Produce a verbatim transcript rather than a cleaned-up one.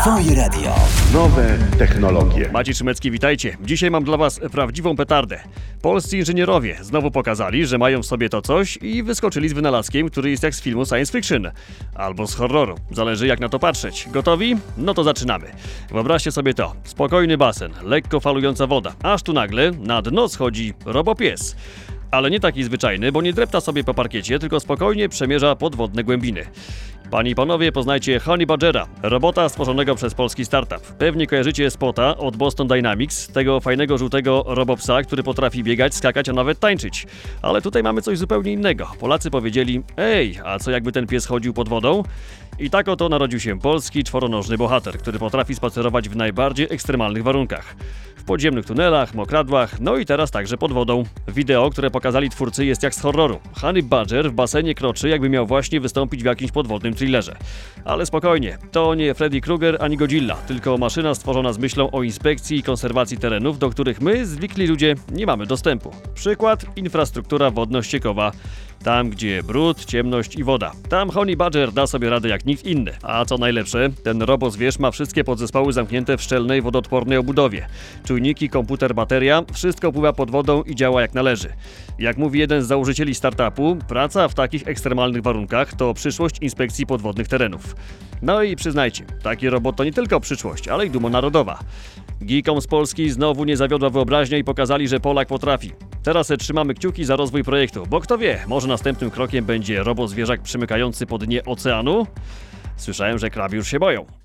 Twoje radio. Nowe technologie. Maciej Szymecki, witajcie. Dzisiaj mam dla was prawdziwą petardę. Polscy inżynierowie znowu pokazali, że mają w sobie to coś i wyskoczyli z wynalazkiem, który jest jak z filmu science fiction. Albo z horroru. Zależy jak na to patrzeć. Gotowi? No to zaczynamy. Wyobraźcie sobie to. Spokojny basen, lekko falująca woda. Aż tu nagle na dno schodzi robopies. Ale nie taki zwyczajny, bo nie drepta sobie po parkiecie, tylko spokojnie przemierza podwodne głębiny. Panie i panowie, poznajcie Honey Badgera, robota stworzonego przez polski startup. Pewnie kojarzycie spota od Boston Dynamics, tego fajnego żółtego robopsa, który potrafi biegać, skakać, a nawet tańczyć. Ale tutaj mamy coś zupełnie innego. Polacy powiedzieli, ej, a co jakby ten pies chodził pod wodą? I tak oto narodził się polski czworonożny bohater, który potrafi spacerować w najbardziej ekstremalnych warunkach. W podziemnych tunelach, mokradłach, no i teraz także pod wodą. Wideo, które pokazali twórcy, jest jak z horroru. Honey Badger w basenie kroczy, jakby miał właśnie wystąpić w jakimś podwodnym thrillerze. Ale spokojnie, to nie Freddy Krueger ani Godzilla, tylko maszyna stworzona z myślą o inspekcji i konserwacji terenów, do których my, zwykli ludzie, nie mamy dostępu. Przykład: infrastruktura wodno-ściekowa. Tam, gdzie brud, ciemność i woda. Tam Honey Badger da sobie radę jak nikt inny. A co najlepsze, ten robozwierz ma wszystkie podzespoły zamknięte w szczelnej, wodoodpornej obudowie. Czujniki, komputer, bateria, wszystko pływa pod wodą i działa jak należy. Jak mówi jeden z założycieli startupu, praca w takich ekstremalnych warunkach to przyszłość inspekcji podwodnych terenów. No i przyznajcie, taki robot to nie tylko przyszłość, ale i duma narodowa. Geekom z Polski znowu nie zawiodła wyobraźnia i pokazali, że Polak potrafi. Teraz trzymamy kciuki za rozwój projektu, bo kto wie, może następnym krokiem będzie robozwierzak przymykający po dnie oceanu? Słyszałem, że kraby już się boją.